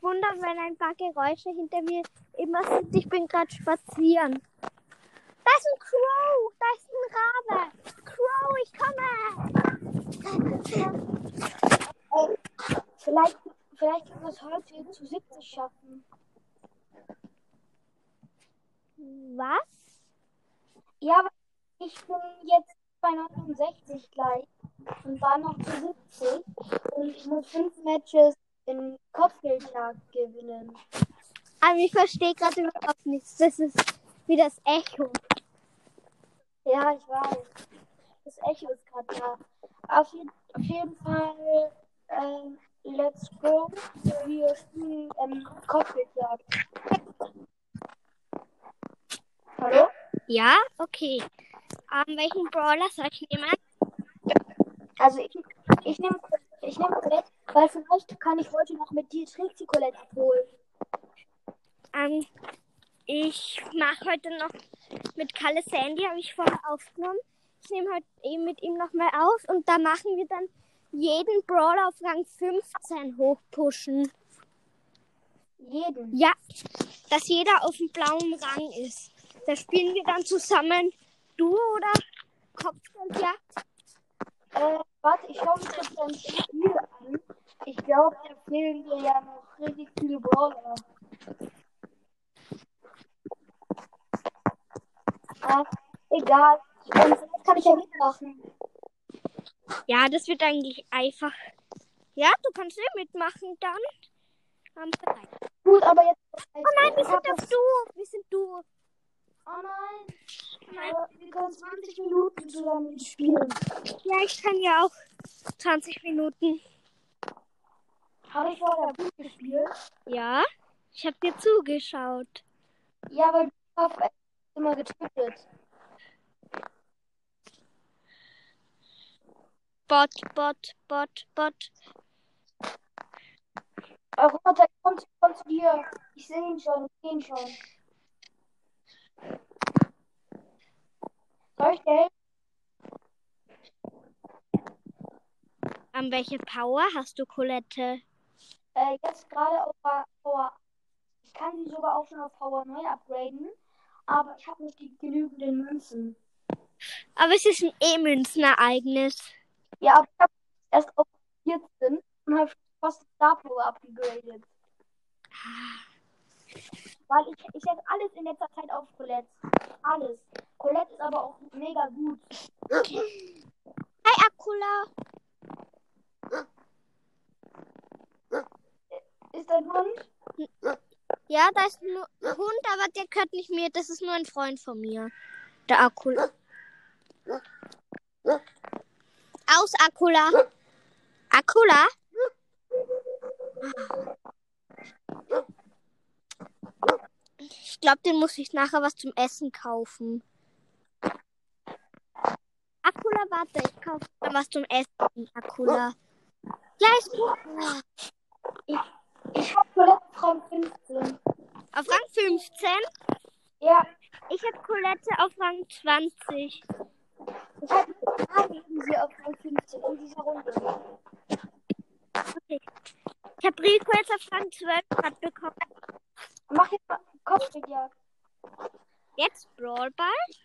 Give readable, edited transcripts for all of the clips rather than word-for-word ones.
nicht wundern, wenn ein paar Geräusche hinter mir immer sind. Ich bin gerade spazieren. Da ist ein Crow, da ist ein Rabe. Crow, ich komme. Vielleicht können wir es heute zu 70 schaffen. Was? Ja, aber ich bin jetzt bei 69 gleich und dann noch zu 70 und ich muss 5 Matches in Kopfgeldjagd gewinnen. Aber ich verstehe gerade überhaupt nichts. Das ist wie das Echo. Ja, ich weiß. Das Echo ist gerade da. Auf jeden Fall, let's go. Wir spielen Kopfgeldjagd. Hallo? Ja, okay. Welchen Brawler soll ich nehmen? Also ich nehme Colette, weil vielleicht kann ich heute noch mit dir Trixie Colette abholen. Ich mache heute noch mit Kalle Sandy, habe ich vorher aufgenommen. Ich nehme heute eben mit ihm nochmal auf und da machen wir dann jeden Brawler auf Rang 15 hochpushen. Jeden? Ja, dass jeder auf dem blauen Rang ist. Da spielen wir dann zusammen Duo oder Kopfgeldjagd. Warte, ich schaue mir kurz dein Spiel an. Ich glaube, da fehlen dir ja noch richtig viele Brawler. Egal. Vielleicht kann ich ja mitmachen. Ja, das wird eigentlich einfach. Ja, du kannst mitmachen dann. Gut, aber jetzt. Oh nein, wir sind auf Duo. Wir sind Duo. Oh nein. Wir können 20 Minuten zusammen spielen. Ja, ich kann ja auch 20 Minuten. Habe ich vorher gut gespielt? Ja, ich habe dir zugeschaut. Ja, weil du hast immer getötet. Bot. Roboter, komm zu dir. Ich sehe ihn schon, Soll ich dir helfen? Welche Power hast du, Colette? Jetzt gerade auf Power. Ich kann sie sogar auch schon auf Power 9 upgraden. Aber ich habe nicht die genügenden Münzen. Aber es ist ein Münzenereignis. Ja, aber ich habe erst auf 14 und habe fast Star Power abgegradet. Weil ich setze alles in letzter Zeit auf Colette. Alles. Colette ist aber auch mega gut. Hi, Akula. Ist dein Hund? Ja, da ist ein Hund, aber der gehört nicht mir. Das ist nur ein Freund von mir. Der Akula. Aus, Akula. Akula? Ich glaube, den muss ich nachher was zum Essen kaufen. Akula, warte, ich kaufe was zum Essen, Akula. Ja, ist gut. Ich habe Colette auf Rang 15. Auf Rang 15? Ja. Ich habe Colette auf Rang 20. Ich habe sie auf Rang 15 in dieser Runde. Okay. Ich habe Rico jetzt auf Rang 12 bekommen. Mach jetzt mal Kopfgeldjagd. Jetzt Brawlball?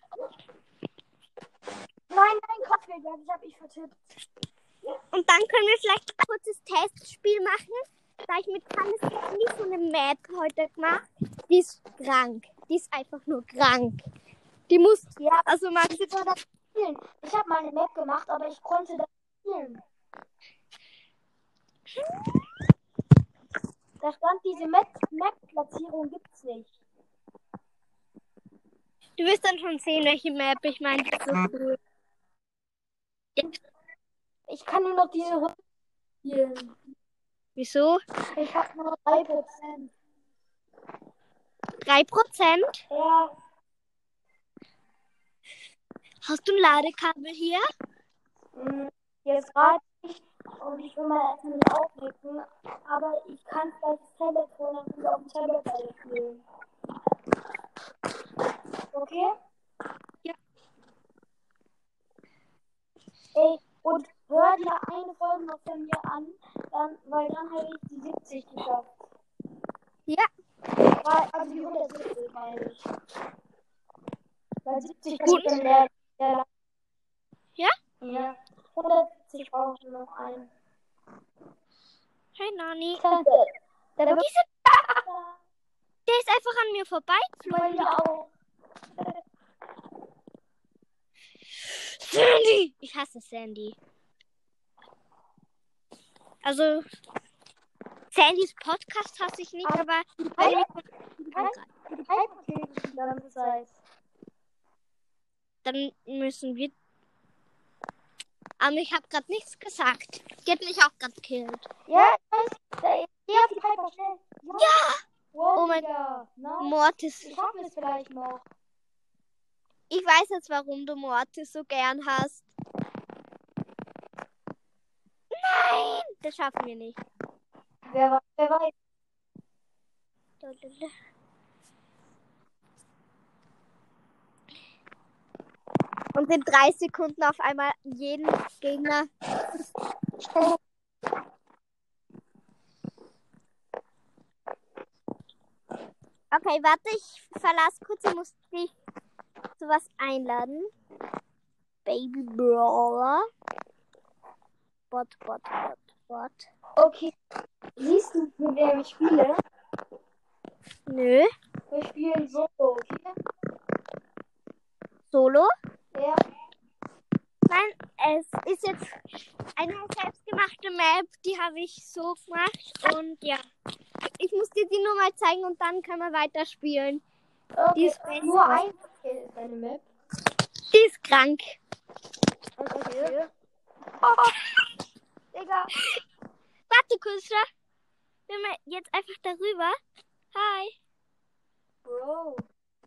Nein, Kopfgeldjagd, ich vertippt. Und dann können wir vielleicht ein kurzes Testspiel machen. Da ich mit Hannes nicht so eine Map heute gemacht. Die ist krank. Die ist einfach nur krank. Die muss. Ja, also man ich soll das spielen. Ich habe mal eine Map gemacht, aber ich konnte das spielen. Da stand, diese Map-Platzierung gibt's nicht. Du wirst dann schon sehen, welche Map ich meine. Die ist so cool. Ich kann nur noch diese Runde spielen. Wieso? Ich habe nur 3%. 3%? Ja. Hast du ein Ladekabel hier? Jetzt gerade nicht. Und ich will mal erstmal nicht aufwecken. Aber ich kann vielleicht das Tablet holen und wieder auf dem Tablet weiter spielen. Okay? Ja. Ey, und hör dir eine Folge noch von mir an, weil dann habe ich die 70 geschafft. Ja. Also die 170 meine ich. Weil 70 kann Gut. ich dann mehr. Ja? Ja. 170 brauche ich noch einen. Hey, Nani. Der wird Der ist einfach an mir vorbeigeflogen. bei mir auch. Sandy! Ich hasse Sandy. Also, Sandys Podcast hasse ich nicht, aber wenn Die Piper killt die ganze Zeit. dann müssen wir. Aber ich habe gerade nichts gesagt. Die hat mich auch gerade gekillt. Ja, ich weiß. Geh auf die Piper schnell. Ja! Wow, Oh mein Digga. Nice. Mortis. Ich schaffe es vielleicht noch. Ich weiß jetzt, warum du Mortis so gern hast. Nein! Das schaffen wir nicht. Wer weiß. Und in 3 Sekunden auf einmal jeden Gegner. Okay, warte, ich verlasse kurz. Ich muss dich zu was einladen. Baby Brawler. Bot. Okay. Siehst du, mit wem ich spiele? Nö. Wir spielen Solo, okay? Solo? Ja. Nein, es ist jetzt eine selbstgemachte Map, die habe ich so gemacht und ja. Ich muss dir die nur mal zeigen und dann können wir weiterspielen. Okay. Die ist besser. Nur ein Skill ist eine Map. Die ist krank. Okay. Oh, Digga. Warte kurz, wenn wir jetzt einfach darüber. Hi. Bro.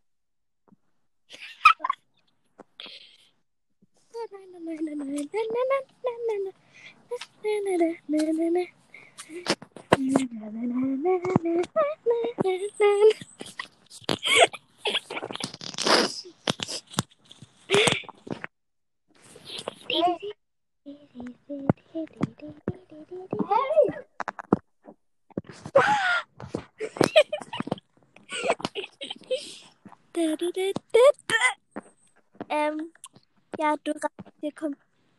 Hey. Hey. Ja, du hier kommt.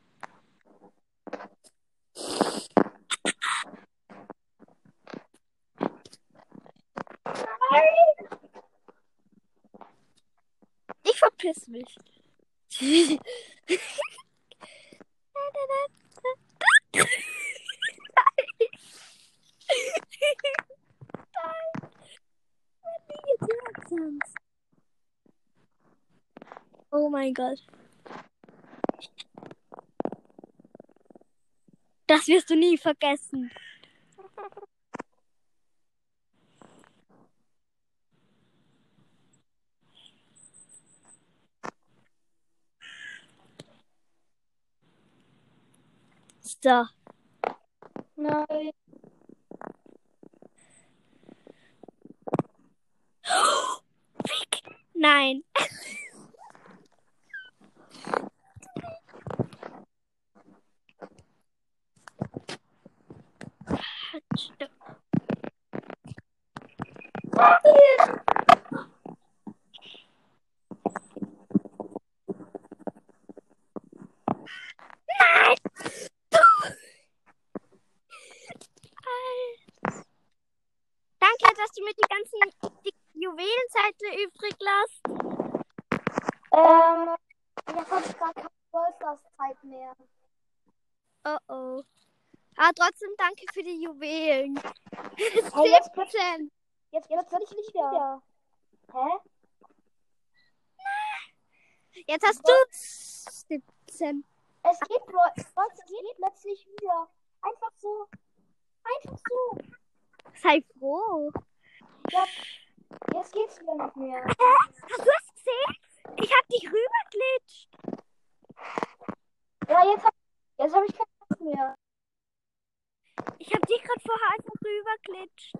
Ich verpiss mich. Oh mein Gott. Das wirst du nie vergessen. So. Nein. Nein. Nein! Danke, dass du mir die Juwelenzettel übrig lässt. Jetzt habe ich gerade keine Wolfsgast-Zeit mehr. Oh. Aber trotzdem danke für die Juwelen. Hey, jetzt plötzlich wieder. Hä? Jetzt hast du 17. Es geht plötzlich wieder. Einfach so. Sei froh. Ja, jetzt geht's wieder nicht mehr. Hast du es gesehen? Ich hab dich rüberglitscht. Ja, jetzt hab ich keine Lust mehr. Ich hab dich gerade vorher einfach rüberglitscht.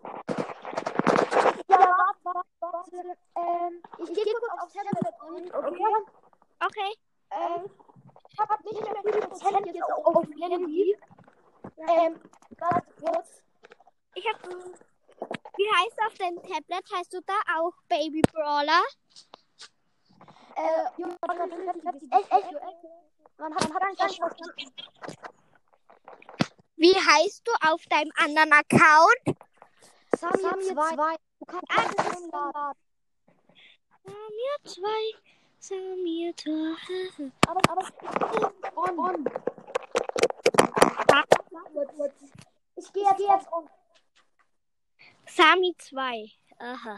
Ja, warte. Ich gehe kurz aufs Tablet und Okay. Ich hab nicht mehr viel Prozent jetzt auf dem Handy. Warte kurz. Ich hab. Wie heißt auf deinem Tablet? Heißt du da auch Baby Brawler? Junge, echt. Man hat gar nicht verstanden. Wie heißt du auf deinem anderen Account? Samir 2. Du kannst alles einladen. Samir 2. Aber on. Ich gehe jetzt on. Sami 2. Aha.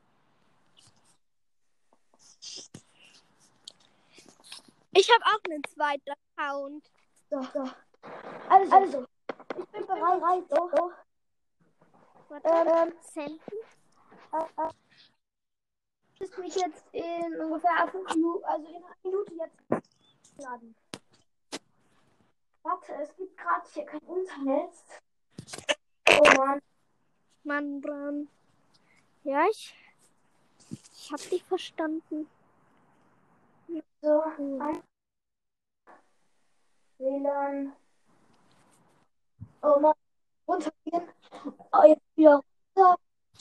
Ich habe auch einen zweiten Account. So. Also, ich bin bereit. So. Warte. Senden. Ich muss mich jetzt in ungefähr 5 Minuten, also in einer Minute jetzt laden. Warte, es gibt gerade hier kein Internet. Oh Mann. Mann. Ja, ich habe dich verstanden. So, WLAN. Oh Mann, runtergehen. Oh, jetzt wieder runter.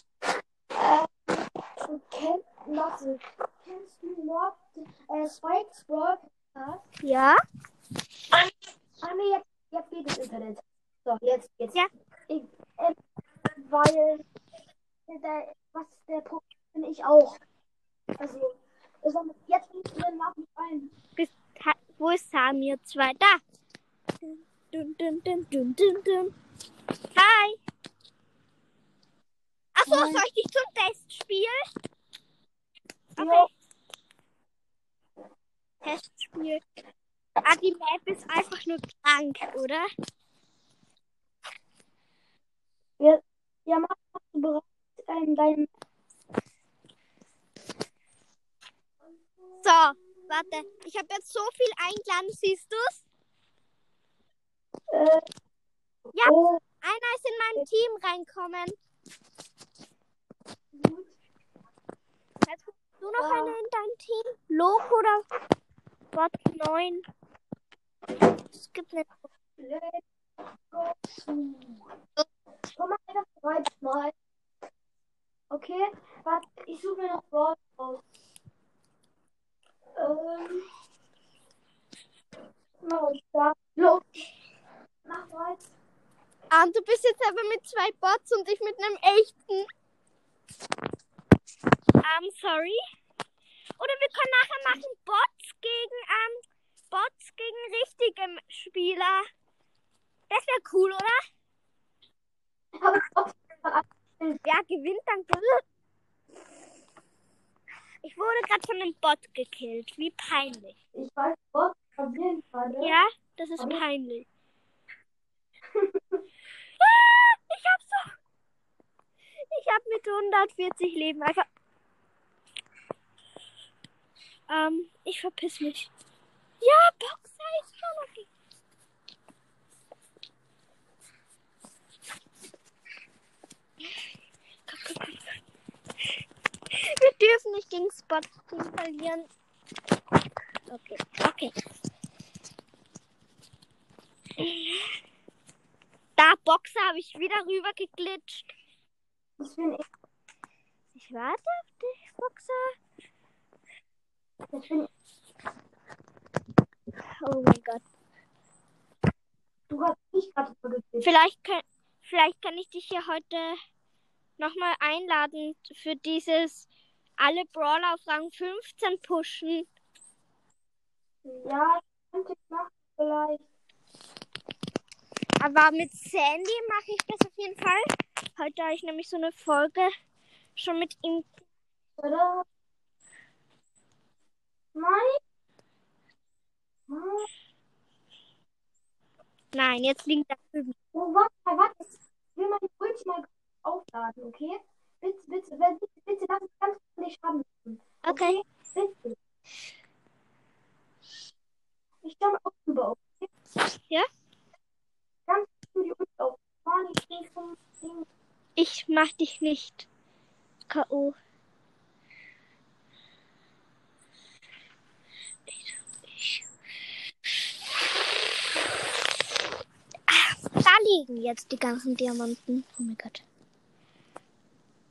Kennst du noch Spikes Broadcast? Ja? Nee, jetzt geht das Internet. So, jetzt. Ja. Weil der Punkt bin ich auch. Also, jetzt bin ich drin, lad mich ein. Wo ist Samir 2? Da. Dun. Hi. Achso, Hi. soll ich dich zum Testspiel? Ja. Okay. Testspiel. Die Map ist einfach nur krank, oder? Ja, machst du bereit dein. So, warte. Ich habe jetzt so viel eingeladen, siehst du's? Ja, Oh, einer ist in mein Team reinkommen. gut. Jetzt hast du noch eine in dein Team? Loco oder Bot 9? Es gibt nicht. Komm mal das zweite Mal. Okay, warte, ich suche mir noch Brawl aus. Los. Mach weiter. Du bist jetzt aber mit 2 Bots und ich mit einem echten. Sorry. Oder wir können nachher machen Bots gegen richtige Spieler. Das wäre cool, oder? Wer gewinnt, dann gewinnt. Ich wurde gerade von einem Bot gekillt. Wie peinlich. Ich weiß, Bots passieren gerade. Ja, das ist peinlich. Ich habe mit 140 Leben einfach. Ich verpiss mich. Ja, Boxer ist schon okay. Komm. Wir dürfen nicht gegen Spot-Team verlieren. Okay. Da, Boxer, habe ich wieder rüber geglitscht. Ich warte auf dich, Boxer. Oh mein Gott. Du hast mich gerade vergessen. Vielleicht kann ich dich hier heute nochmal einladen für dieses alle Brawler auf Rang 15 pushen. Ja, könnte ich machen vielleicht. Aber mit Sandy mache ich das auf jeden Fall. Heute habe ich nämlich so eine Folge schon mit ihm. Oder? Nein, jetzt liegt da drüben. Oh, warte. Ich will meine Ulti mal aufladen, okay? Bitte, lass uns ganz nicht haben. Okay. Bitte. Ich stand auf über, okay? Ja? Ganz für die Ulti auf. Ich bin vom Ding. Ich mach dich nicht K.O. Da liegen jetzt die ganzen Diamanten. Oh mein Gott.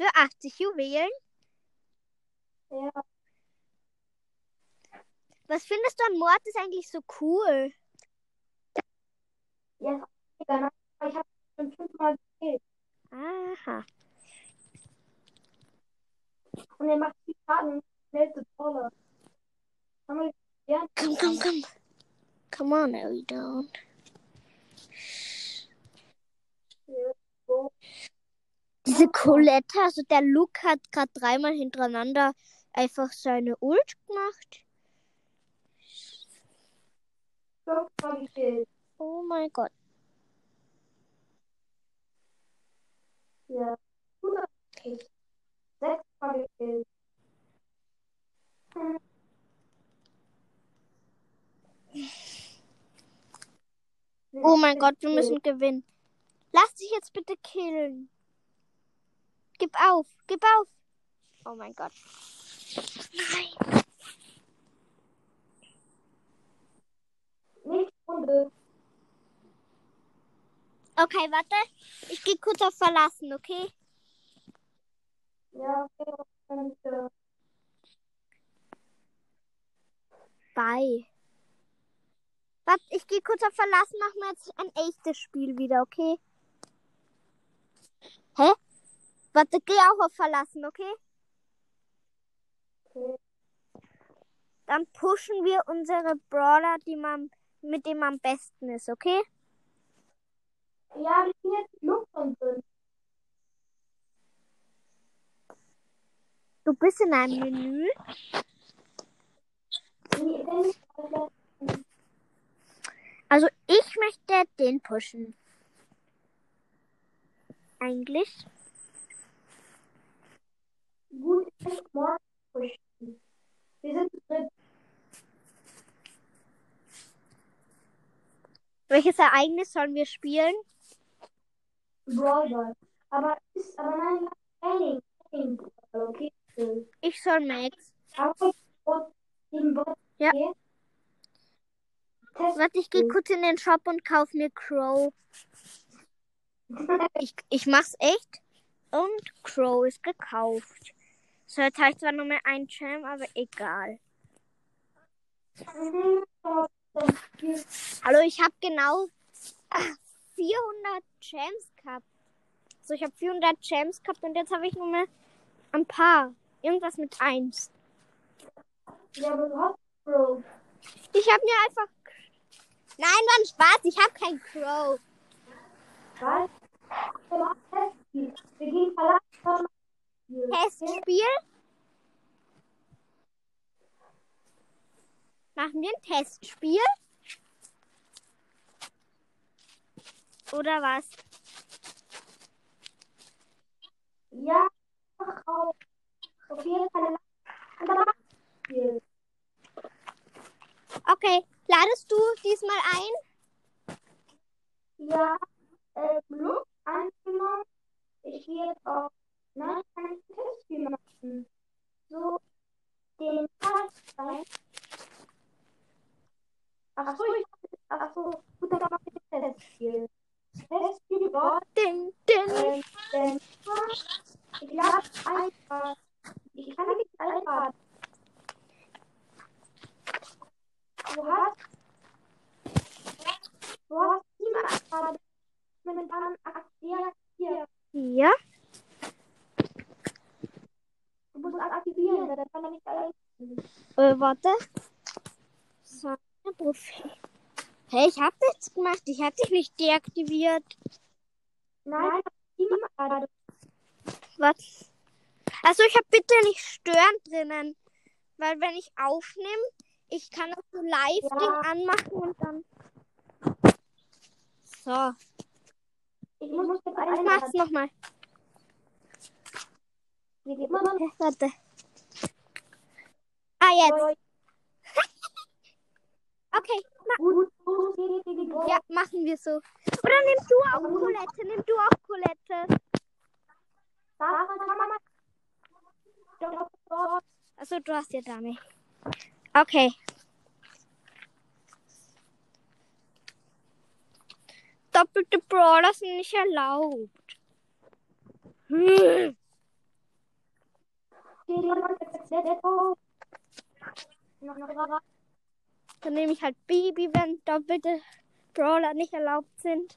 Für 80 Juwelen? Ja. Was findest du an Mortis eigentlich so cool? Ja, ist auch egal, aber ich habe schon 5-mal gespielt. Aha. Und er macht viel Schaden, schnellste Brawler. Haben wir ja. Komm. Come on, Ellie, don't. So. Diese Colette, also der Luke hat gerade 3-mal hintereinander einfach seine Ult gemacht. 5-mal gekillt. Oh mein Gott. Ja. 6-mal gekillt. Oh mein Gott, wir müssen gewinnen. Lass dich jetzt bitte killen. Gib auf. Oh mein Gott. Nein. Nicht Runde. Okay, warte. Ich gehe kurz auf Verlassen, okay? Ja, okay. Und, Bye. Warte, ich gehe kurz auf Verlassen, machen wir jetzt ein echtes Spiel wieder, okay? Hä? Warte, geh auch auf Verlassen, okay? okay. Dann pushen wir unsere Brawler, mit dem am besten ist, okay? Ja, wir sind jetzt Luft und drin. Du bist in einem Menü. Also ich möchte den pushen. Eigentlich. Gut, ich morgen pushen. Wir sind drin. Welches Ereignis sollen wir spielen? Brawlball. Aber nein, Training. Okay. Ich soll Max. Aber den Bot. Ja. Okay. Warte, ich gehe kurz in den Shop und kaufe mir Crow. Ich mach's echt. Und Crow ist gekauft. So, jetzt habe ich zwar nur mehr einen Gem, aber egal. Hallo, ich habe genau 400 Gems gehabt. So, ich habe 400 Gems gehabt und jetzt habe ich nur mehr ein paar. Irgendwas mit 1. Ja, aber du hast Crow. Ich habe mir einfach... Nein, war ein Spaß. Ich habe kein Crow. Was? Wir gehen verlassen. Testspiel? Machen wir ein Testspiel? Oder was? Ja, auch. Auf jeden Fall. Okay, ladest du diesmal ein? Ja, Luft angenommen. Ich gehe jetzt auf. Nein, ich kann ein Testspiel machen. So, den Tag rein. Achso, gut, dann mache ich ein Testspiel. Testspiel, Bot. Ding. Ich lade einfach. Ich kann nicht einladen. Du hast Team einladen. Momentan aktiviert. Ja. Du musst aktivieren, dann kann er nicht allein. Warte. So, Profil. Hey, ich hab nichts gemacht. Ich hab dich nicht deaktiviert. Nein, Team einladen. Was? Also ich hab bitte nicht stören drinnen. Weil wenn ich aufnehme, ich kann auch so Live-Ding anmachen und dann... So. Ich muss jetzt Ich mach's nochmal. Warte. Ah, jetzt. Okay. Ja, machen wir so. Oder nimm du auch Colette. Achso, du hast ja Dame. Okay. Doppelte Brawler sind nicht erlaubt. Okay, let's go. Noch drei. Dann nehme ich halt Bibi, wenn doppelte Brawler nicht erlaubt sind.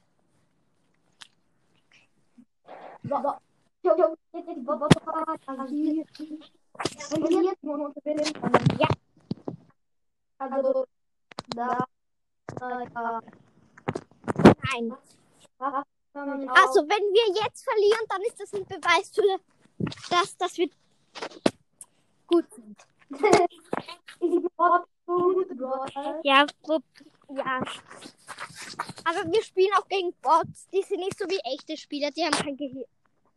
So. Jetzt die Botfahrt. Also hier. Wenn wir jetzt nur gewinnen, dann Ja. also da. Ja. Nein. Also, Also, wenn wir jetzt verlieren, dann ist das ein Beweis für das, dass wir gut sind. ich brauche gute Brawler. Ja, ja. Aber wir spielen auch gegen Bots. Die sind nicht so wie echte Spieler. Die haben kein Gehirn.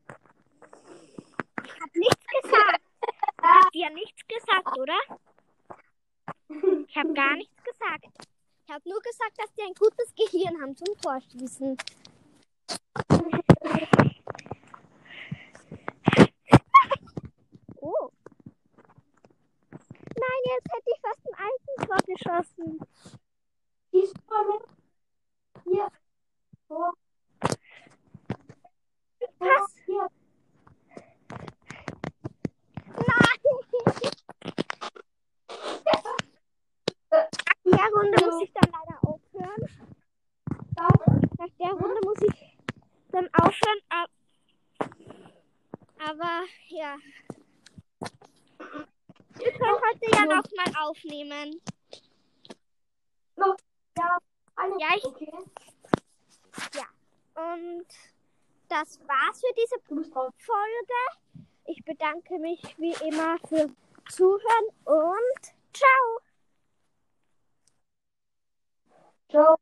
Ich habe nichts gesagt. Ich habe dir nichts gesagt, oder? Ich habe gar nichts gesagt. Ich habe nur gesagt, dass die ein gutes Gehirn haben zum Torschießen. Oh. Nein, jetzt hätte ich fast ein Eigentor geschossen. Die ist voll hier. Vor. Was? Hier. Nein! In der Runde muss ich dann leider aufhören. Nach der Runde muss ich dann aufhören. Aber ja. Wir können heute ja noch mal aufnehmen. Ja, Ja, okay. Und das war's für diese Du bist drauf. Folge. Ich bedanke mich wie immer für Zuhören und ciao. Ciao.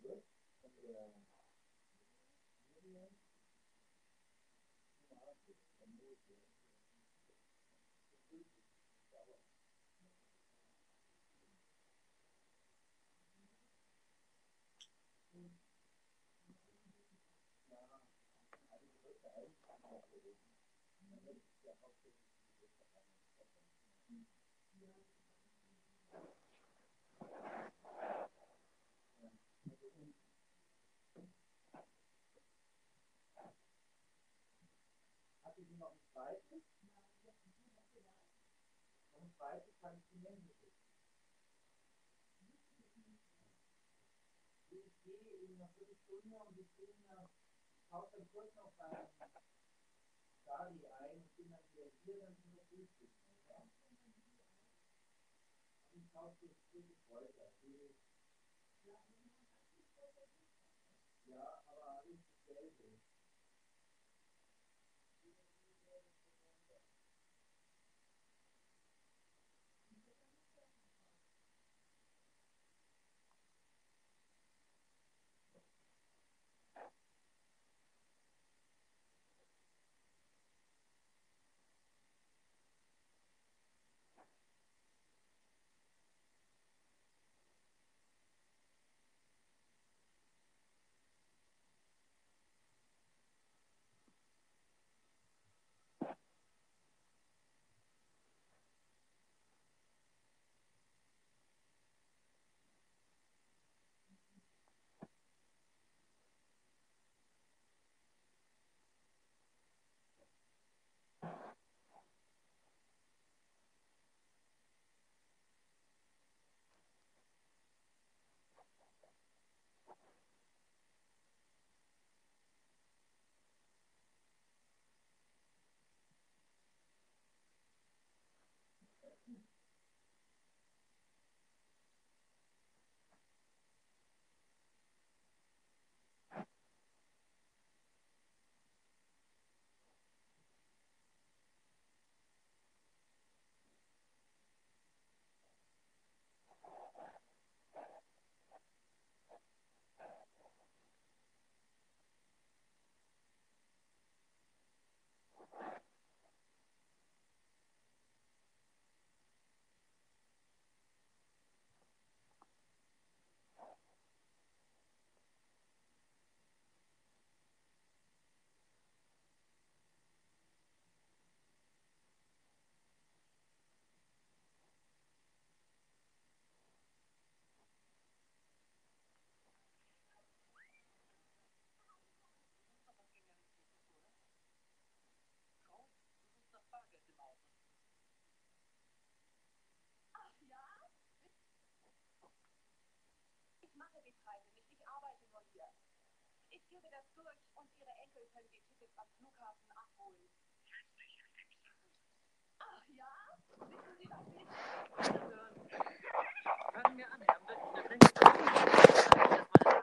Ich gebe das durch und Ihre Enkel können die Tickets am Flughafen abholen.